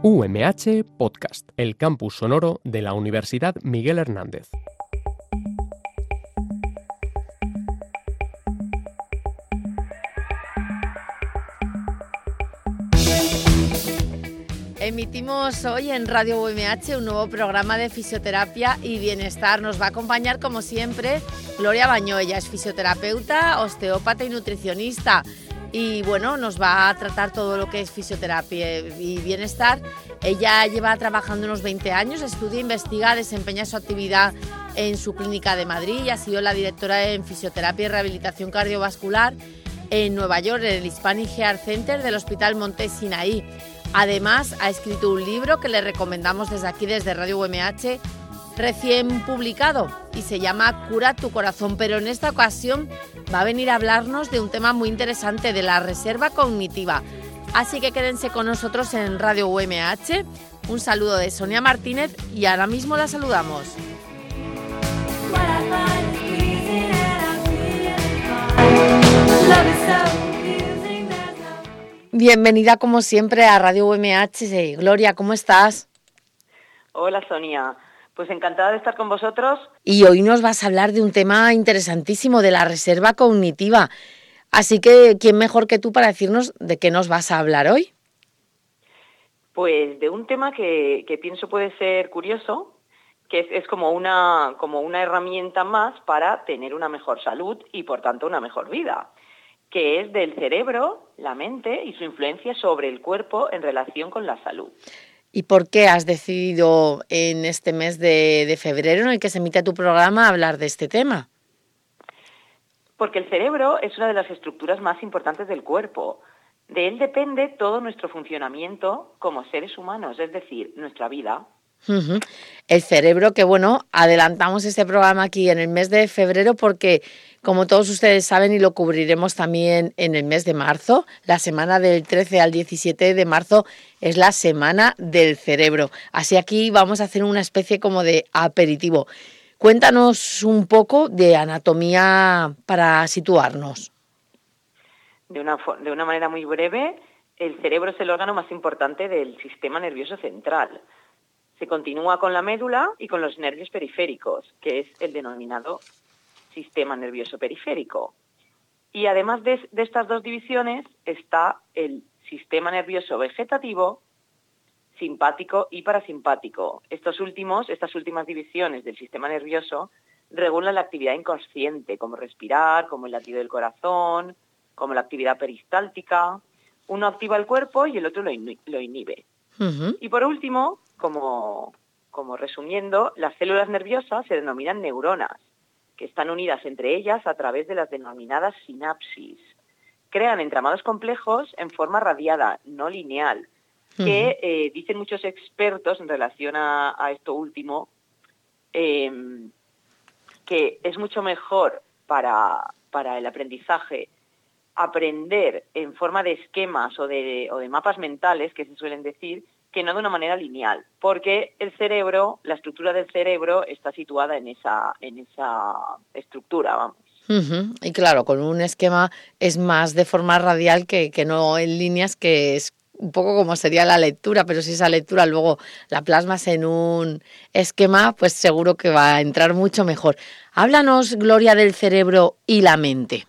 UMH Podcast, el campus sonoro de la Universidad Miguel Hernández. Emitimos hoy en Radio UMH un nuevo programa de fisioterapia y bienestar. Nos va a acompañar, como siempre, Gloria Bañó. Ella es fisioterapeuta, osteópata y nutricionista. Y bueno, nos va a tratar todo lo que es fisioterapia y bienestar. Ella lleva trabajando unos 20 años, estudia, investiga, desempeña su actividad en su clínica de Madrid y ha sido la directora en fisioterapia y rehabilitación cardiovascular en Nueva York, en el Hispanic Heart Center del Hospital Monte Sinaí. Además, ha escrito un libro que le recomendamos desde aquí, desde Radio UMH, recién publicado, y se llama Cura tu corazón. Pero en esta ocasión va a venir a hablarnos de un tema muy interesante, de la reserva cognitiva. Así que quédense con nosotros en Radio UMH. Un saludo de Sonia Martínez y ahora mismo la saludamos. Bienvenida como siempre a Radio UMH. Gloria, ¿cómo estás? Hola Sonia, pues encantada de estar con vosotros. Y hoy nos vas a hablar de un tema interesantísimo, de la reserva cognitiva. Así que, ¿quién mejor que tú para decirnos de qué nos vas a hablar hoy? Pues de un tema que pienso puede ser curioso, que es como una herramienta más para tener una mejor salud y por tanto una mejor vida, que es del cerebro, la mente y su influencia sobre el cuerpo en relación con la salud. ¿Y por qué has decidido en este mes de febrero, en el que se emite tu programa, hablar de este tema? Porque el cerebro es una de las estructuras más importantes del cuerpo. De él depende todo nuestro funcionamiento como seres humanos, es decir, nuestra vida. Uh-huh. El cerebro, que bueno, adelantamos este programa aquí en el mes de febrero porque, como todos ustedes saben, y lo cubriremos también en el mes de marzo, la semana del 13 al 17 de marzo es la semana del cerebro. Así aquí vamos a hacer una especie como de aperitivo. Cuéntanos un poco de anatomía para situarnos. De una manera muy breve, el cerebro es el órgano más importante del sistema nervioso central. Se continúa con la médula y con los nervios periféricos, que es el denominado sistema nervioso periférico. Y además de estas dos divisiones está el sistema nervioso vegetativo, simpático y parasimpático. Estas últimas divisiones del sistema nervioso regulan la actividad inconsciente, como respirar, como el latido del corazón, como la actividad peristáltica. Uno activa el cuerpo y el otro lo inhibe. Uh-huh. Y por último, como resumiendo, las células nerviosas se denominan neuronas, que están unidas entre ellas a través de las denominadas sinapsis. Crean entramados complejos en forma radiada, no lineal, que dicen muchos expertos en relación a esto último, que es mucho mejor para el aprendizaje aprender en forma de esquemas o de mapas mentales, que se suelen decir, que no de una manera lineal, porque el cerebro, la estructura del cerebro está situada en esa estructura, vamos. Uh-huh. Y claro, con un esquema es más de forma radial que no en líneas, que es un poco como sería la lectura, pero si esa lectura luego la plasmas en un esquema, pues seguro que va a entrar mucho mejor. Háblanos, Gloria, del cerebro y la mente.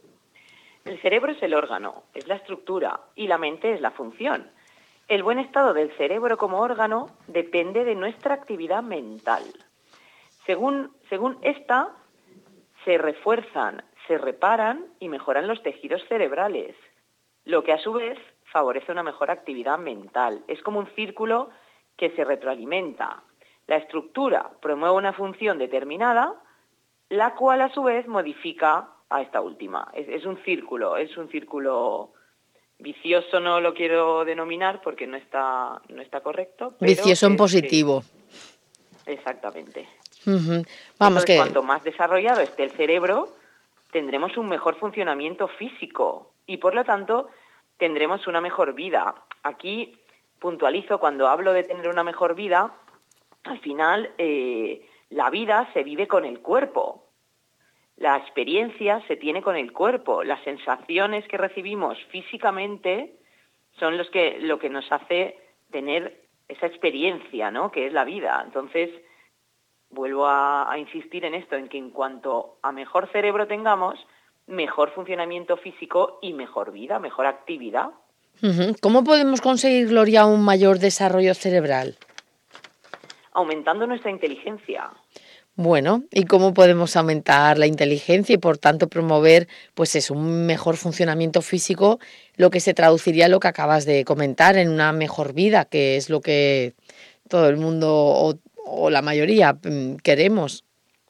El cerebro es el órgano, es la estructura, y la mente es la función. El buen estado del cerebro como órgano depende de nuestra actividad mental. Según esta, se refuerzan, se reparan y mejoran los tejidos cerebrales, lo que a su vez favorece una mejor actividad mental. Es como un círculo que se retroalimenta. La estructura promueve una función determinada, la cual a su vez modifica a esta última. Es un círculo vicioso, no lo quiero denominar porque no está correcto. Pero vicioso en positivo. Exactamente. Uh-huh. Entonces, cuanto más desarrollado esté el cerebro, tendremos un mejor funcionamiento físico y, por lo tanto, tendremos una mejor vida. Aquí puntualizo, cuando hablo de tener una mejor vida, al final la vida se vive con el cuerpo. La experiencia se tiene con el cuerpo. Las sensaciones que recibimos físicamente son lo que nos hace tener esa experiencia, ¿no?, que es la vida. Entonces, vuelvo a insistir en esto, en que en cuanto a mejor cerebro tengamos, mejor funcionamiento físico y mejor vida, mejor actividad. ¿Cómo podemos conseguir, Gloria, un mayor desarrollo cerebral? Aumentando nuestra inteligencia. Bueno, ¿y cómo podemos aumentar la inteligencia y por tanto promover un mejor funcionamiento físico, lo que se traduciría en lo que acabas de comentar, en una mejor vida, que es lo que todo el mundo o la mayoría queremos?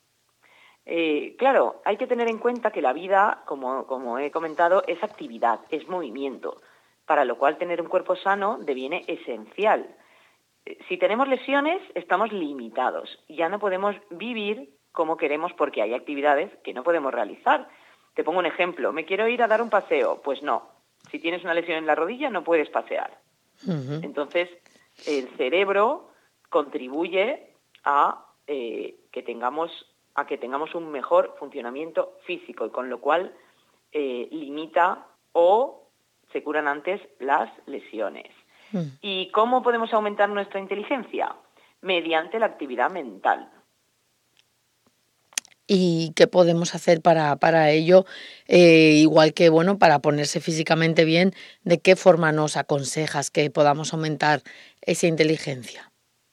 Claro, hay que tener en cuenta que la vida, como he comentado, es actividad, es movimiento, para lo cual tener un cuerpo sano deviene esencial. Si tenemos lesiones, estamos limitados. Ya no podemos vivir como queremos porque hay actividades que no podemos realizar. Te pongo un ejemplo. ¿Me quiero ir a dar un paseo? Pues no. Si tienes una lesión en la rodilla, no puedes pasear. Entonces, el cerebro contribuye a que tengamos un mejor funcionamiento físico y con lo cual limita o se curan antes las lesiones. ¿Y cómo podemos aumentar nuestra inteligencia? Mediante la actividad mental. ¿Y qué podemos hacer para ello? Igual que, para ponerse físicamente bien, ¿de qué forma nos aconsejas que podamos aumentar esa inteligencia?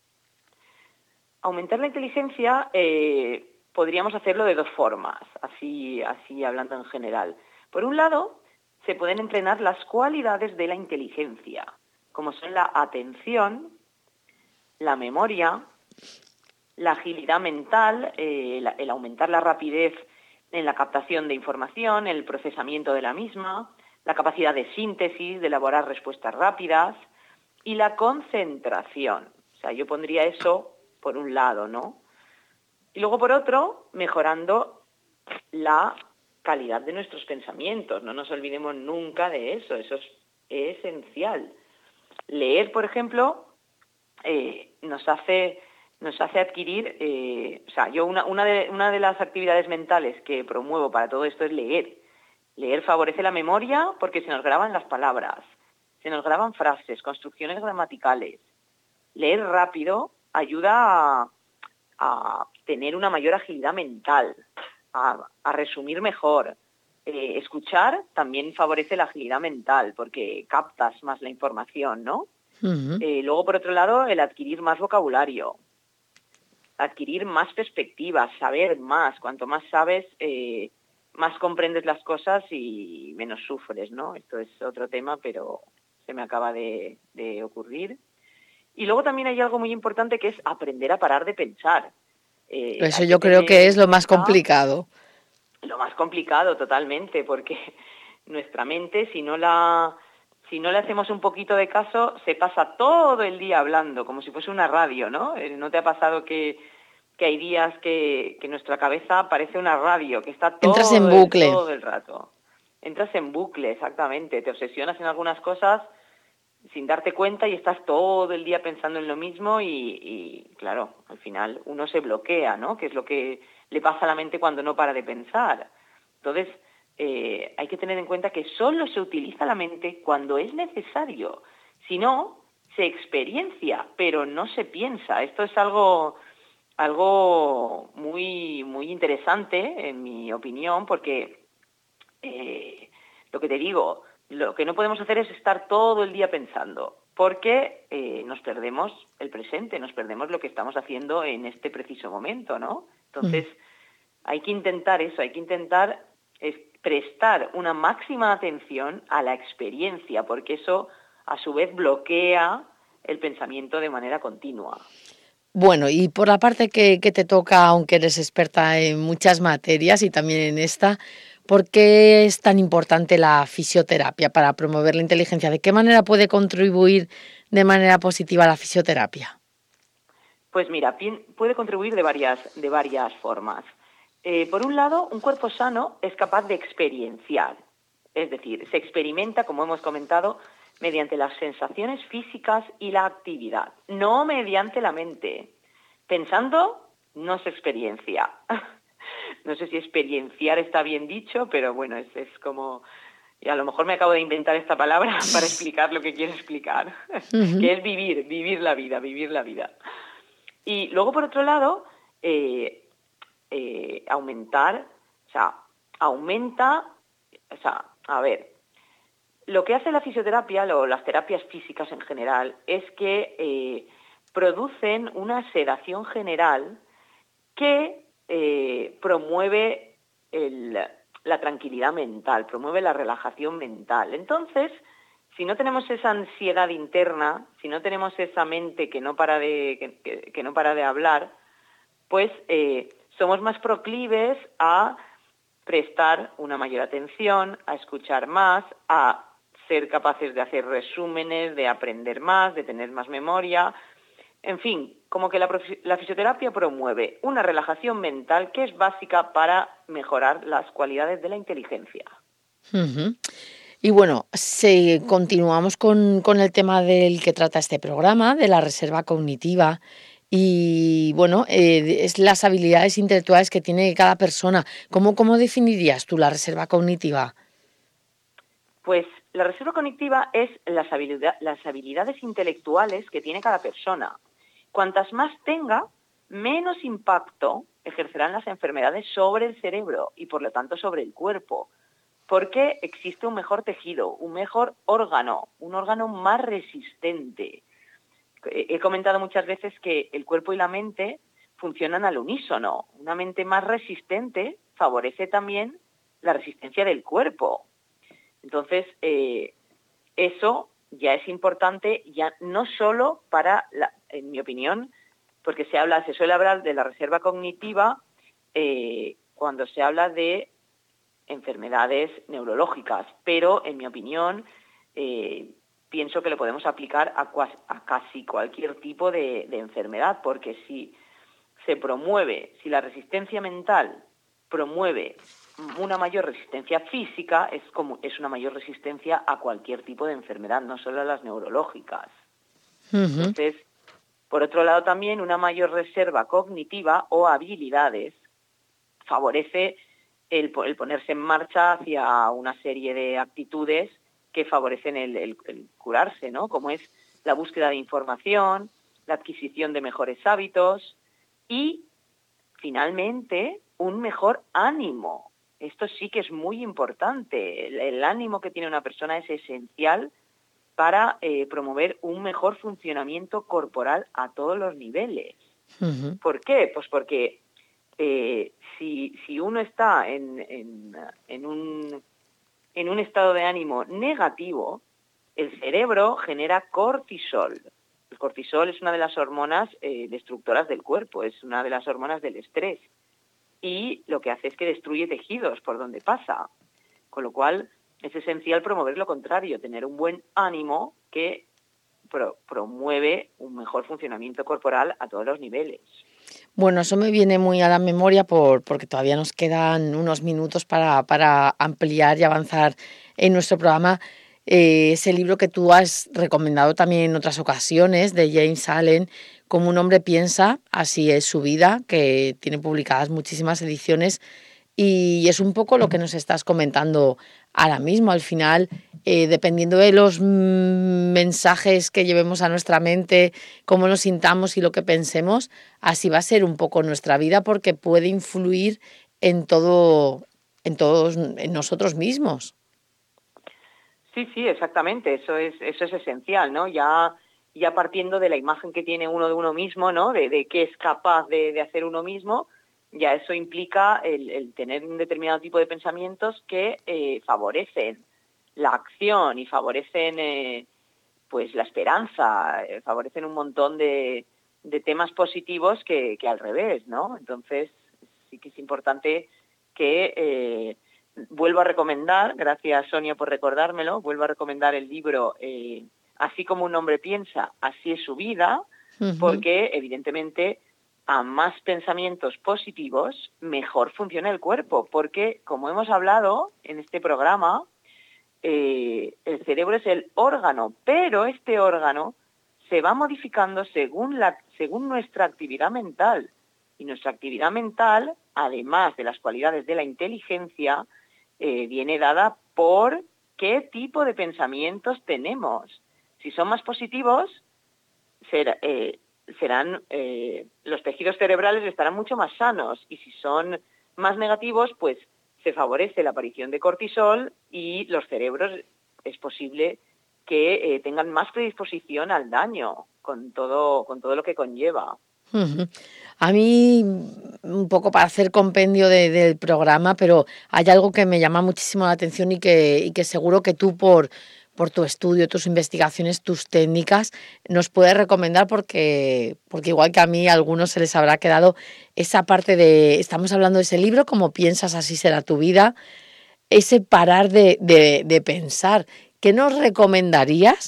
Aumentar la inteligencia podríamos hacerlo de dos formas, así hablando en general. Por un lado, se pueden entrenar las cualidades de la inteligencia, como son la atención, la memoria, la agilidad mental, el aumentar la rapidez en la captación de información, el procesamiento de la misma, la capacidad de síntesis, de elaborar respuestas rápidas y la concentración. O sea, yo pondría eso por un lado, ¿no? Y luego por otro, mejorando la calidad de nuestros pensamientos. No nos olvidemos nunca de eso, eso es esencial. Leer, por ejemplo, nos hace adquirir, una de las actividades mentales que promuevo para todo esto es leer. Leer favorece la memoria porque se nos graban las palabras, se nos graban frases, construcciones gramaticales. Leer rápido ayuda a tener una mayor agilidad mental, a resumir mejor. Escuchar también favorece la agilidad mental porque captas más la información, ¿no? Luego, por otro lado, el adquirir más vocabulario, adquirir más perspectivas, saber más. Cuanto más sabes, más comprendes las cosas y menos sufres, ¿no? Esto es otro tema, pero se me acaba de ocurrir. Y luego también hay algo muy importante que es aprender a parar de pensar. Eso yo creo que es lo más complicado. Lo más complicado, totalmente, porque nuestra mente, si no le hacemos un poquito de caso, se pasa todo el día hablando, como si fuese una radio, ¿no? ¿No te ha pasado que hay días que nuestra cabeza parece una radio, que está todo el rato? Entras en bucle, exactamente. Te obsesionas en algunas cosas sin darte cuenta y estás todo el día pensando en lo mismo y claro, al final uno se bloquea, ¿no? Que es lo que le pasa a la mente cuando no para de pensar. Entonces, hay que tener en cuenta que solo se utiliza la mente cuando es necesario. Si no, se experiencia, pero no se piensa. Esto es algo muy, muy interesante, en mi opinión, porque lo que te digo, lo que no podemos hacer es estar todo el día pensando, porque nos perdemos el presente, nos perdemos lo que estamos haciendo en este preciso momento, ¿no? Entonces, hay que intentar eso, hay que intentar prestar una máxima atención a la experiencia, porque eso, a su vez, bloquea el pensamiento de manera continua. Bueno, y por la parte que te toca, aunque eres experta en muchas materias y también en esta, ¿por qué es tan importante la fisioterapia para promover la inteligencia? ¿De qué manera puede contribuir de manera positiva la fisioterapia? Pues mira, puede contribuir de varias formas. Por un lado, un cuerpo sano es capaz de experienciar, es decir, se experimenta, como hemos comentado, mediante las sensaciones físicas y la actividad, no mediante la mente. Pensando no se experiencia. No sé si experienciar está bien dicho, pero bueno, es como y a lo mejor me acabo de inventar esta palabra para explicar lo que quiero explicar, que es vivir la vida. Y luego, por otro lado, lo que hace la fisioterapia, las terapias físicas en general, es que producen una sedación general que promueve la tranquilidad mental, promueve la relajación mental. Entonces, si no tenemos esa ansiedad interna, si no tenemos esa mente que no para de hablar, pues somos más proclives a prestar una mayor atención, a escuchar más, a ser capaces de hacer resúmenes, de aprender más, de tener más memoria. En fin, como que la fisioterapia promueve una relajación mental que es básica para mejorar las cualidades de la inteligencia. Uh-huh. Y bueno, continuamos con el tema del que trata este programa, de la reserva cognitiva. Y bueno, es las habilidades intelectuales que tiene cada persona. ¿Cómo definirías tú la reserva cognitiva? Pues la reserva cognitiva es las habilidades intelectuales que tiene cada persona. Cuantas más tenga, menos impacto ejercerán las enfermedades sobre el cerebro y por lo tanto sobre el cuerpo, porque existe un mejor tejido, un mejor órgano, un órgano más resistente. He comentado muchas veces que el cuerpo y la mente funcionan al unísono. Una mente más resistente favorece también la resistencia del cuerpo. Entonces, eso ya es importante, ya no solo para, en mi opinión, porque se suele hablar de la reserva cognitiva cuando se habla de enfermedades neurológicas, pero en mi opinión pienso que lo podemos aplicar a casi cualquier tipo de enfermedad, porque si la resistencia mental promueve una mayor resistencia física, es una mayor resistencia a cualquier tipo de enfermedad, no solo a las neurológicas. Uh-huh. Entonces, por otro lado también, una mayor reserva cognitiva o habilidades favorece el ponerse en marcha hacia una serie de actitudes que favorecen el curarse, ¿no? Como es la búsqueda de información, la adquisición de mejores hábitos y, finalmente, un mejor ánimo. Esto sí que es muy importante. El ánimo que tiene una persona es esencial para promover un mejor funcionamiento corporal a todos los niveles. Uh-huh. ¿Por qué? Pues porque si uno está en un estado de ánimo negativo, el cerebro genera cortisol. El cortisol es una de las hormonas destructoras del cuerpo, es una de las hormonas del estrés. Y lo que hace es que destruye tejidos por donde pasa. Con lo cual, es esencial promover lo contrario, tener un buen ánimo que promueve un mejor funcionamiento corporal a todos los niveles. Bueno, eso me viene muy a la memoria porque todavía nos quedan unos minutos para ampliar y avanzar en nuestro programa. Ese libro que tú has recomendado también en otras ocasiones, de James Allen, Cómo un hombre piensa, así es su vida, que tiene publicadas muchísimas ediciones, y es un poco lo que nos estás comentando ahora mismo. Al final, dependiendo de los mensajes que llevemos a nuestra mente, cómo nos sintamos y lo que pensemos, así va a ser un poco nuestra vida, porque puede influir en nosotros mismos. Sí, exactamente. Eso es esencial, ¿no? Ya partiendo de la imagen que tiene uno de uno mismo, ¿no? De qué es capaz de hacer uno mismo, ya eso implica el tener un determinado tipo de pensamientos que favorecen la acción y favorecen pues la esperanza, favorecen un montón de temas positivos que al revés, ¿no? Entonces sí que es importante que vuelvo a recomendar, gracias Sonia por recordármelo, vuelvo a recomendar el libro Así como un hombre piensa, así es su vida, uh-huh. Porque evidentemente a más pensamientos positivos, mejor funciona el cuerpo, porque como hemos hablado en este programa, el cerebro es el órgano, pero este órgano se va modificando según nuestra actividad mental. Y nuestra actividad mental, además de las cualidades de la inteligencia, viene dada por qué tipo de pensamientos tenemos. Si son más positivos, los tejidos cerebrales estarán mucho más sanos, y si son más negativos, pues se favorece la aparición de cortisol y los cerebros es posible que tengan más predisposición al daño con todo lo que conlleva. Uh-huh. A mí, un poco para hacer compendio del programa, pero hay algo que me llama muchísimo la atención y que seguro que tú por tu estudio, tus investigaciones, tus técnicas, nos puedes recomendar, porque igual que a mí, a algunos se les habrá quedado esa parte de, estamos hablando de ese libro, Como piensas, así será tu vida, ese parar de pensar. ¿Qué nos recomendarías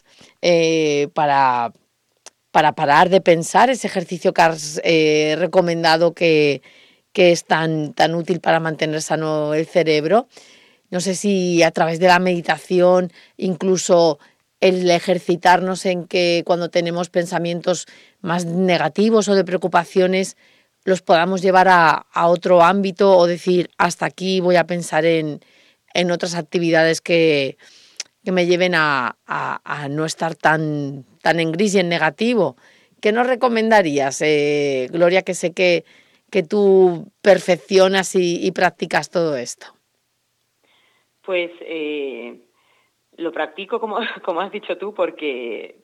para parar de pensar, ese ejercicio que has recomendado que es tan útil para mantener sano el cerebro? No sé si a través de la meditación, incluso el ejercitarnos en que cuando tenemos pensamientos más negativos o de preocupaciones, los podamos llevar a otro ámbito, o decir, hasta aquí voy a pensar en otras actividades que me lleven a no estar tan en gris y en negativo. ¿Qué nos recomendarías, Gloria, que sé que tú perfeccionas y practicas todo esto? Pues lo practico, como has dicho tú, porque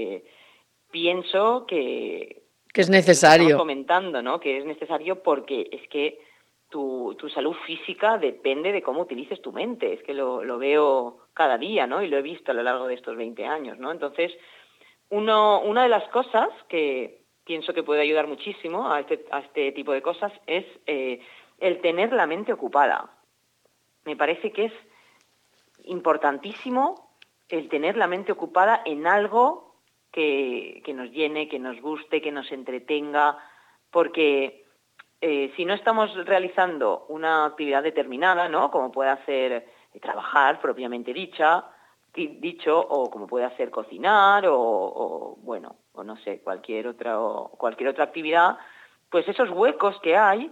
pienso que es necesario. Estamos comentando, ¿no? Que es necesario, porque es que tu salud física depende de cómo utilices tu mente. Es que lo veo cada día, ¿no? Y lo he visto a lo largo de estos 20 años, ¿no? Entonces, una de las cosas que pienso que puede ayudar muchísimo a este tipo de cosas es el tener la mente ocupada. Me parece que es importantísimo el tener la mente ocupada en algo que nos llene, que nos guste, que nos entretenga, porque si no estamos realizando una actividad determinada, ¿no? Como puede ser trabajar propiamente dicho, o como puede ser cocinar, o no sé, cualquier otra actividad, pues esos huecos que hay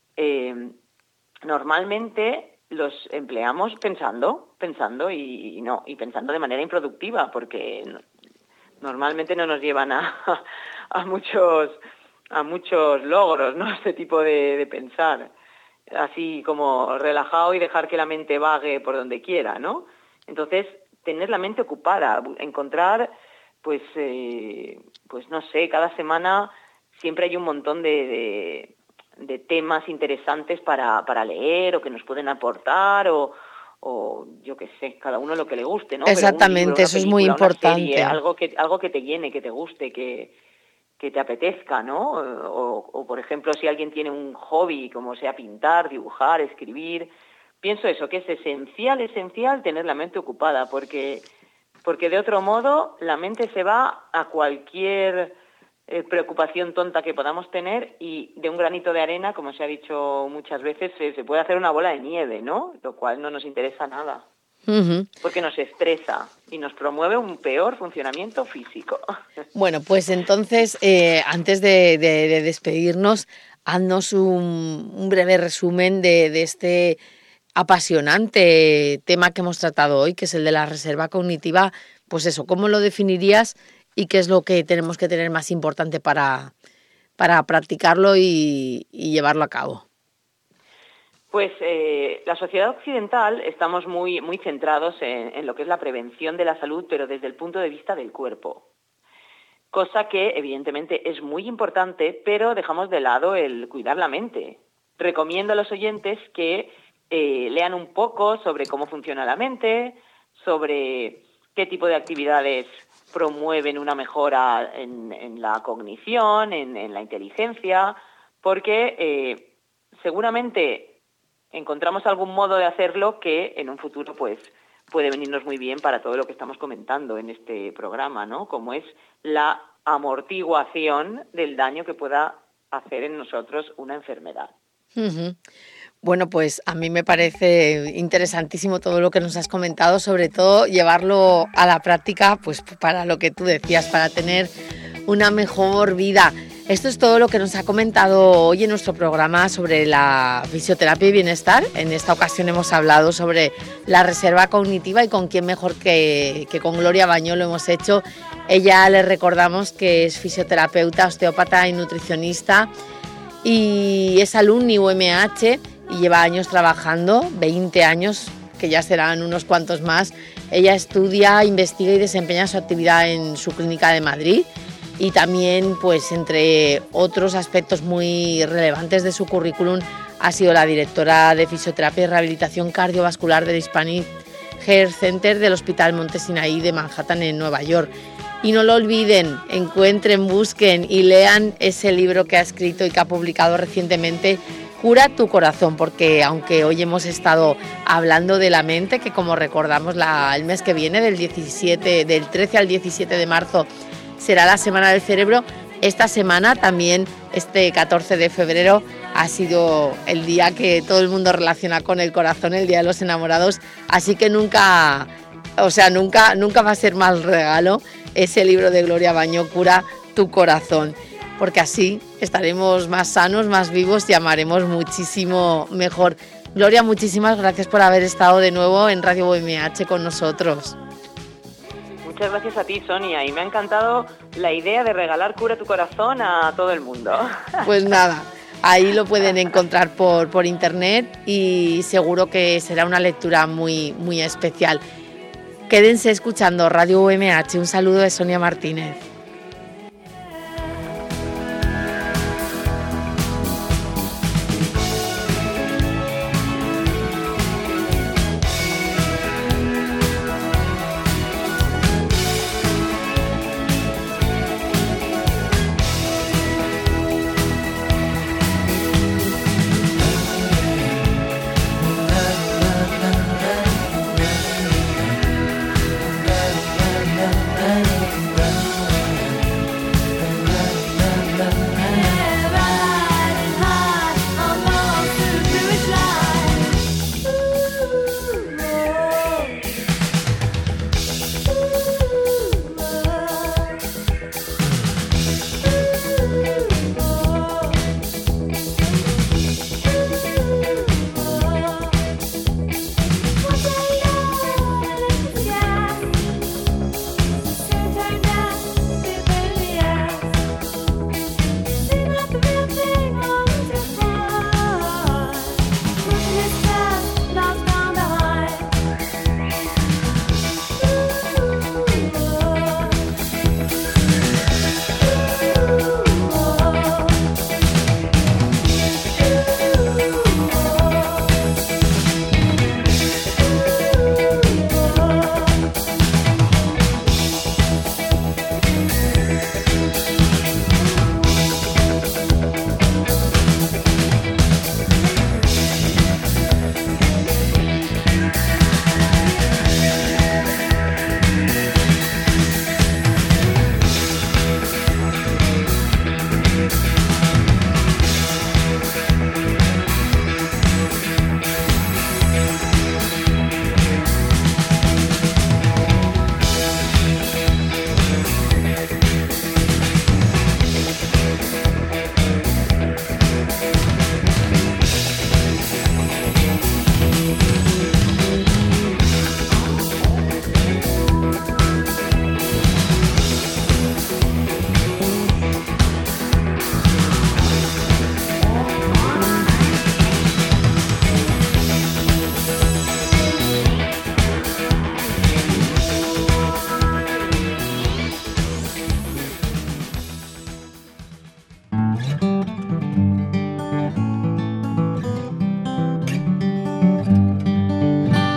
normalmente los empleamos pensando y pensando de manera improductiva, porque normalmente no nos llevan a muchos logros, ¿no? Este tipo de pensar, así como relajado y dejar que la mente vague por donde quiera, ¿no? Entonces, tener la mente ocupada, encontrar, pues no sé, cada semana siempre hay un montón de temas interesantes para leer, o que nos pueden aportar, o yo qué sé, cada uno lo que le guste, ¿no? Exactamente, Pero eso es muy importante. Serie, algo que te llene, que te guste, que te apetezca, ¿no? O por ejemplo, si alguien tiene un hobby, como sea pintar, dibujar, escribir, pienso eso, que es esencial tener la mente ocupada, porque de otro modo la mente se va a cualquier preocupación tonta que podamos tener, y de un granito de arena, como se ha dicho muchas veces, se puede hacer una bola de nieve, ¿no? Lo cual no nos interesa nada. Uh-huh. Porque nos estresa y nos promueve un peor funcionamiento físico. Bueno, pues entonces, antes de despedirnos, haznos un breve resumen de este apasionante tema que hemos tratado hoy, que es el de la reserva cognitiva. Pues eso, ¿cómo lo definirías y qué es lo que tenemos que tener más importante para practicarlo y llevarlo a cabo? Pues la sociedad occidental estamos muy centrados en lo que es la prevención de la salud, pero desde el punto de vista del cuerpo. Cosa que evidentemente es muy importante, pero dejamos de lado el cuidar la mente. Recomiendo a los oyentes que lean un poco sobre cómo funciona la mente, sobre qué tipo de actividades promueven una mejora en la cognición, en la inteligencia, porque seguramente encontramos algún modo de hacerlo que en un futuro pues puede venirnos muy bien para todo lo que estamos comentando en este programa, ¿no? Como es la amortiguación del daño que pueda hacer en nosotros una enfermedad. Uh-huh. Bueno, pues a mí me parece interesantísimo todo lo que nos has comentado, sobre todo llevarlo a la práctica, pues para lo que tú decías, para tener una mejor vida. Esto es todo lo que nos ha comentado hoy en nuestro programa sobre la fisioterapia y bienestar. En esta ocasión hemos hablado sobre la reserva cognitiva y con quién mejor que con Gloria Bañó lo hemos hecho. Ella, les recordamos que es fisioterapeuta, osteópata y nutricionista y es alumni UMH y lleva años trabajando, 20 años, que ya serán unos cuantos más. Ella estudia, investiga y desempeña su actividad en su clínica de Madrid. Y también, pues entre otros aspectos muy relevantes de su currículum, ha sido la directora de Fisioterapia y Rehabilitación Cardiovascular del Hispanic Health Center del Hospital Monte Sinaí de Manhattan, en Nueva York. Y no lo olviden, encuentren, busquen y lean ese libro que ha escrito y que ha publicado recientemente, Cura tu corazón, porque aunque hoy hemos estado hablando de la mente, que como recordamos el mes que viene, del 13 al 17 de marzo, será la Semana del Cerebro, esta semana también, este 14 de febrero, ha sido el día que todo el mundo relaciona con el corazón, el Día de los Enamorados, así que nunca va a ser mal regalo ese libro de Gloria Bañó, Cura tu corazón, porque así estaremos más sanos, más vivos y amaremos muchísimo mejor. Gloria, muchísimas gracias por haber estado de nuevo en Radio UMH con nosotros. Muchas gracias a ti, Sonia, y me ha encantado la idea de regalar Cura tu corazón a todo el mundo. Pues nada, ahí lo pueden encontrar por internet y seguro que será una lectura muy, muy especial. Quédense escuchando Radio UMH. Un saludo de Sonia Martínez.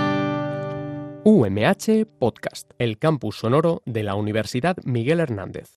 UMH Podcast, el campus sonoro de la Universidad Miguel Hernández.